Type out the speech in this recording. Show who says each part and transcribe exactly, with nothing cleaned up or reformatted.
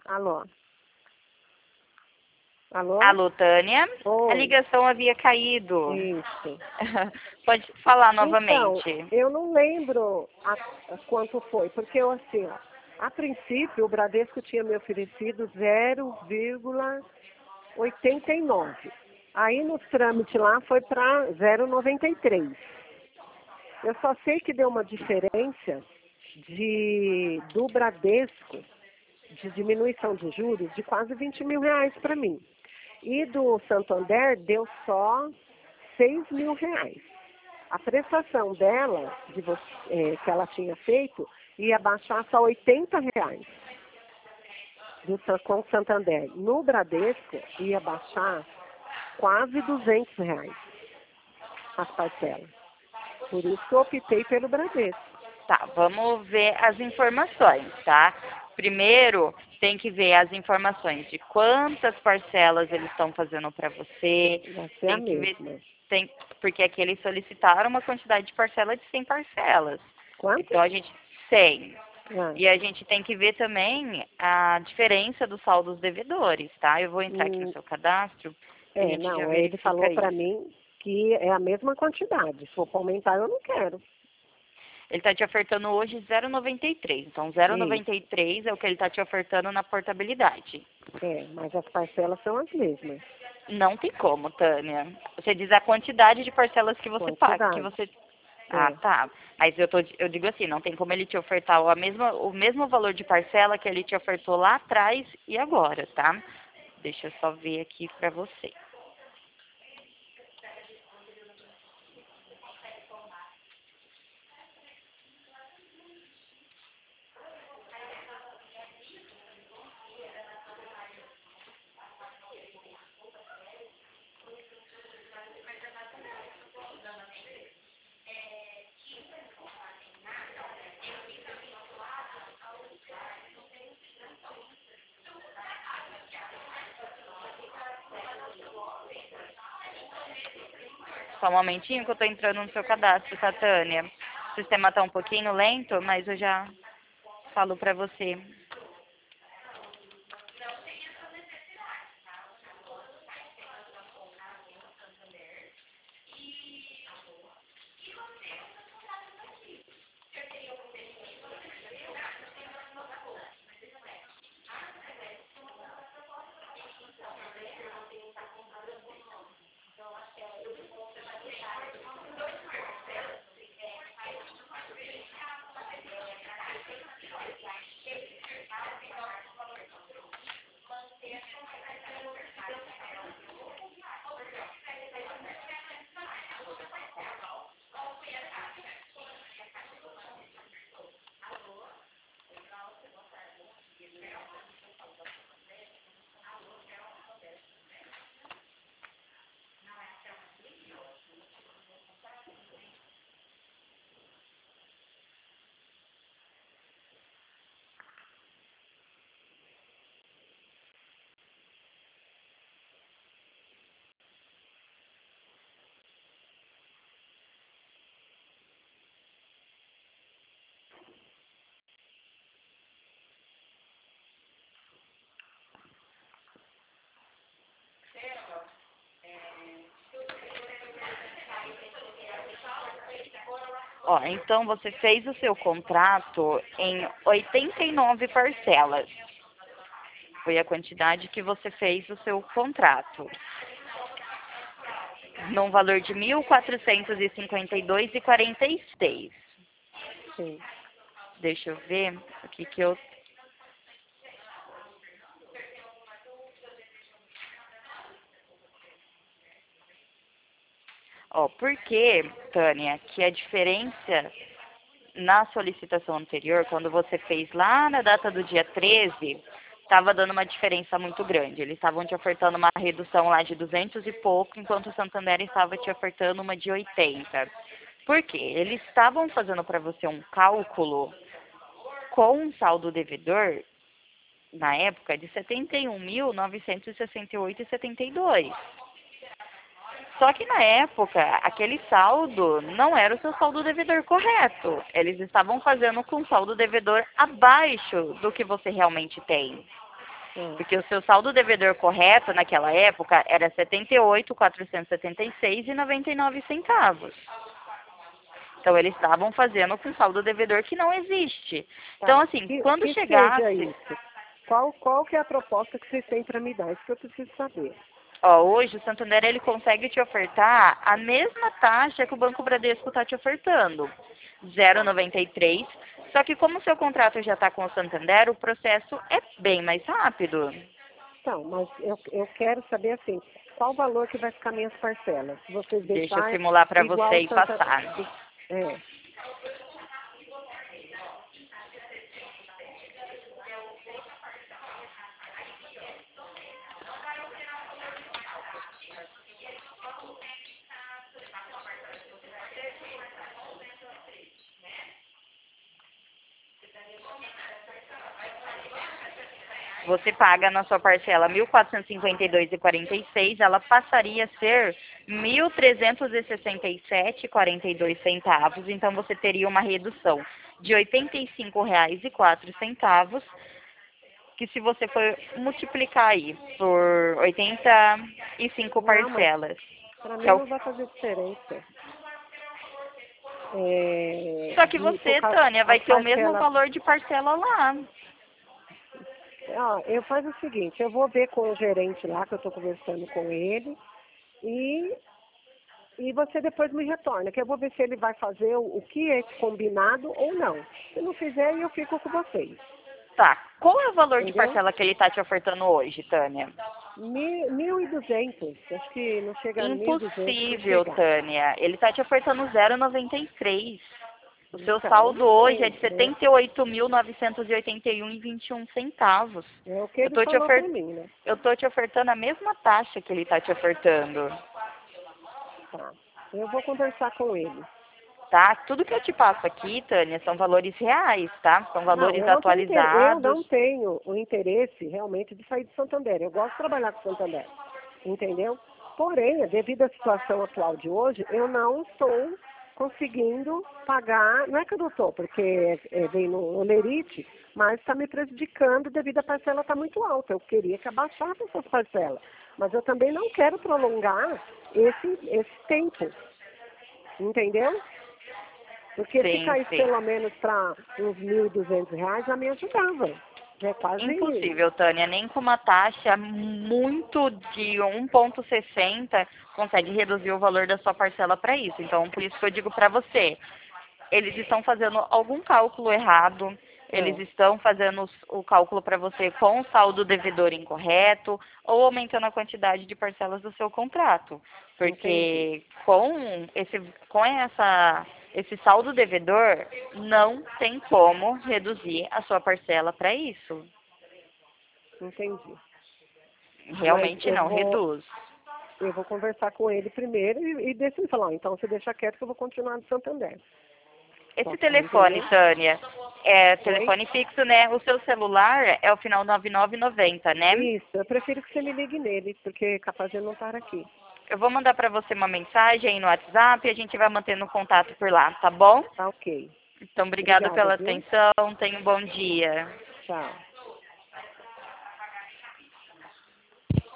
Speaker 1: Alô? Alô?
Speaker 2: Alô, Tânia?
Speaker 1: Oi.
Speaker 2: A ligação havia caído.
Speaker 1: Isso.
Speaker 2: Pode falar
Speaker 1: Então,
Speaker 2: novamente.
Speaker 1: eu não lembro a, a quanto foi, porque eu assim, ó, a princípio o Bradesco tinha me oferecido zero vírgula oitenta e nove. Aí no trâmite lá foi para zero vírgula noventa e três. Eu só sei que deu uma diferença de, do Bradesco, de diminuição de juros, de quase vinte mil reais para mim. E do Santander deu só seis mil reais. A prestação dela, de você, é, que ela tinha feito, ia baixar só oitenta reais do, com o Santander. No Bradesco, ia baixar quase duzentos reais as parcelas. Por isso que eu optei pelo Bradesco.
Speaker 2: Tá, vamos ver as informações, tá? Primeiro, tem que ver as informações de quantas parcelas eles estão fazendo para você.
Speaker 1: Vai ser a
Speaker 2: Tem que ver,
Speaker 1: mesma.
Speaker 2: tem, porque aqui eles solicitaram uma quantidade de parcela de cem parcelas.
Speaker 1: Quanto?
Speaker 2: Então a gente cem.
Speaker 1: Ah,
Speaker 2: E a gente tem que ver também a diferença dos saldos devedores, tá? Eu vou entrar aqui no
Speaker 1: hum,
Speaker 2: seu cadastro e a
Speaker 1: é,
Speaker 2: gente já
Speaker 1: não, ele
Speaker 2: verifica
Speaker 1: falou para
Speaker 2: isso.
Speaker 1: mim que é a mesma quantidade. Se for para aumentar, eu não quero.
Speaker 2: Ele está te ofertando hoje zero vírgula noventa e três. Então, zero vírgula
Speaker 1: Isso.
Speaker 2: noventa e três é o que ele está te ofertando na portabilidade.
Speaker 1: É, mas as parcelas são as mesmas.
Speaker 2: Não tem como, Tânia. Você diz a quantidade de parcelas que você paga, que
Speaker 1: Quantidade.
Speaker 2: você... Ah,
Speaker 1: É.
Speaker 2: tá. Mas eu, tô, eu digo assim, não tem como ele te ofertar a mesma, o mesmo valor de parcela que ele te ofertou lá atrás e agora, tá? Deixa eu só ver aqui pra você. Só um momentinho que eu tô entrando no seu cadastro, tá, Tânia? O sistema tá um pouquinho lento, mas eu já falo pra você. Ó, então você fez o seu contrato em oitenta e nove parcelas. Foi a quantidade que você fez o seu contrato. Num valor de mil quatrocentos e cinquenta e dois reais e quarenta e seis.
Speaker 1: Sim.
Speaker 2: Deixa eu ver o que que eu... Ó, por que, Tânia, que a diferença na solicitação anterior, quando você fez lá na data do dia treze, estava dando uma diferença muito grande. Eles estavam te ofertando uma redução lá de duzentos e pouco, enquanto o Santander estava te ofertando uma de oitenta. Por quê? Eles estavam fazendo para você um cálculo com um saldo devedor, na época, de setenta e um mil novecentos e sessenta e oito reais e setenta e dois centavos. Só que na época, aquele saldo não era o seu saldo devedor correto. Eles estavam fazendo com saldo devedor abaixo do que você realmente tem.
Speaker 1: Hum.
Speaker 2: Porque o seu saldo devedor correto naquela época era setenta e oito mil quatrocentos e setenta e seis reais e noventa e nove centavos. Então, eles estavam fazendo com saldo devedor que não existe.
Speaker 1: Tá.
Speaker 2: Então, assim,
Speaker 1: que,
Speaker 2: quando
Speaker 1: que
Speaker 2: chegasse...
Speaker 1: seja isso? Qual, qual que é a proposta que vocês têm para me dar? Isso que eu preciso saber.
Speaker 2: Ó, hoje o Santander ele consegue te ofertar a mesma taxa que o Banco Bradesco está te ofertando, zero vírgula noventa e três. Só que como o seu contrato já está com o Santander, o processo é bem mais rápido.
Speaker 1: Então, mas eu, eu quero saber assim, qual o valor que vai ficar minhas parcelas? Se vocês
Speaker 2: Deixa eu
Speaker 1: deixarem
Speaker 2: simular para
Speaker 1: igual
Speaker 2: você
Speaker 1: o
Speaker 2: e
Speaker 1: Santa...
Speaker 2: passar.
Speaker 1: É.
Speaker 2: Você paga na sua parcela mil quatrocentos e cinquenta e dois reais e quarenta e seis, ela passaria a ser mil trezentos e sessenta e sete reais e quarenta e dois centavos, então você teria uma redução de oitenta e cinco reais e quatro centavos, que se você for multiplicar aí por oitenta e cinco
Speaker 1: Não, mas
Speaker 2: parcelas,
Speaker 1: para
Speaker 2: que
Speaker 1: mim
Speaker 2: é o...
Speaker 1: não vai fazer diferença. É,
Speaker 2: Só que
Speaker 1: de, por
Speaker 2: você,
Speaker 1: causa,
Speaker 2: Tânia, vai
Speaker 1: as
Speaker 2: ter o mesmo
Speaker 1: parcelas.
Speaker 2: valor de parcela lá.
Speaker 1: Ó, eu faço o seguinte, eu vou ver com o gerente lá, que eu estou conversando com ele, e, e você depois me retorna, que eu vou ver se ele vai fazer o, o que é combinado ou não. Se não fizer, eu fico com vocês.
Speaker 2: Tá. Qual é o valor de
Speaker 1: Entendeu?
Speaker 2: parcela que ele está te ofertando hoje, Tânia?
Speaker 1: Mil, mil e duzentos, acho que não chega a mil e duzentos se
Speaker 2: Impossível,
Speaker 1: chegar.
Speaker 2: Tânia. Ele está te ofertando zero vírgula noventa e três. O seu
Speaker 1: Então,
Speaker 2: saldo hoje é de
Speaker 1: é, é,
Speaker 2: setenta e oito mil novecentos e oitenta e um reais e vinte e um centavos.
Speaker 1: é o que
Speaker 2: Eu
Speaker 1: ele
Speaker 2: tô te
Speaker 1: falou para
Speaker 2: ofert...
Speaker 1: mim, né?
Speaker 2: eu tô te ofertando a mesma taxa que ele está te ofertando,
Speaker 1: Tá. Eu vou conversar com ele.
Speaker 2: tá? Tudo que eu te passo aqui, Tânia, são valores reais, tá? São
Speaker 1: Não,
Speaker 2: valores
Speaker 1: eu não tenho inter... eu
Speaker 2: atualizados.
Speaker 1: não tenho o interesse realmente de sair de Santander. Eu gosto de trabalhar com Santander, entendeu? Porém, devido à situação atual de hoje, eu não estou conseguindo pagar, não é que eu não estou, porque é, é, vem no Olerite, mas está me prejudicando devido à parcela estar muito alta. Eu queria que abaixasse essas parcelas, mas eu também não quero prolongar esse, esse tempo, entendeu? Porque se
Speaker 2: Sim,
Speaker 1: caísse
Speaker 2: sim.
Speaker 1: pelo menos para uns mil e duzentos reais, já me ajudava. Já é quase...
Speaker 2: Impossível, Tânia. Nem com uma taxa muito de um vírgula sessenta consegue reduzir o valor da sua parcela para isso. Então, por isso que eu digo para você, eles estão fazendo algum cálculo errado, eles
Speaker 1: É,
Speaker 2: estão fazendo os- o cálculo para você com o saldo devedor incorreto ou aumentando a quantidade de parcelas do seu contrato.
Speaker 1: entendi.
Speaker 2: Porque com esse, com essa, esse saldo devedor, não tem como reduzir a sua parcela para isso.
Speaker 1: Entendi. Mas
Speaker 2: Realmente
Speaker 1: eu
Speaker 2: não
Speaker 1: vou,
Speaker 2: reduz.
Speaker 1: eu vou conversar com ele primeiro e, e deixa ele falar, ó, então você deixa quieto que eu vou continuar no Santander.
Speaker 2: Esse
Speaker 1: Posso
Speaker 2: telefone,
Speaker 1: entender?
Speaker 2: Tânia, é
Speaker 1: Oi?
Speaker 2: telefone fixo, né? O seu celular é o final nove nove noventa, né?
Speaker 1: Isso, eu prefiro que você me ligue nele, porque é capaz de eu não estar aqui.
Speaker 2: Eu vou mandar para você uma mensagem aí no WhatsApp e a gente vai mantendo contato por lá, tá bom?
Speaker 1: Tá ok.
Speaker 2: Então, obrigada
Speaker 1: Obrigada,
Speaker 2: pela
Speaker 1: viu?
Speaker 2: atenção. Tenha um bom dia.
Speaker 1: Tchau.